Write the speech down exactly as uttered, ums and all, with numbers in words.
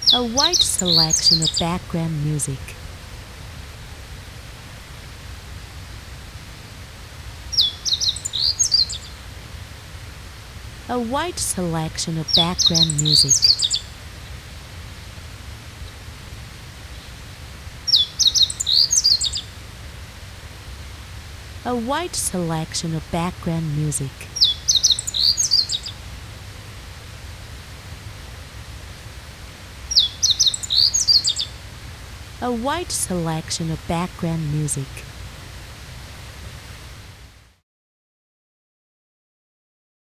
A wide selection of background music. A wide selection of background music. A wide selection of background music. A wide selection of background music.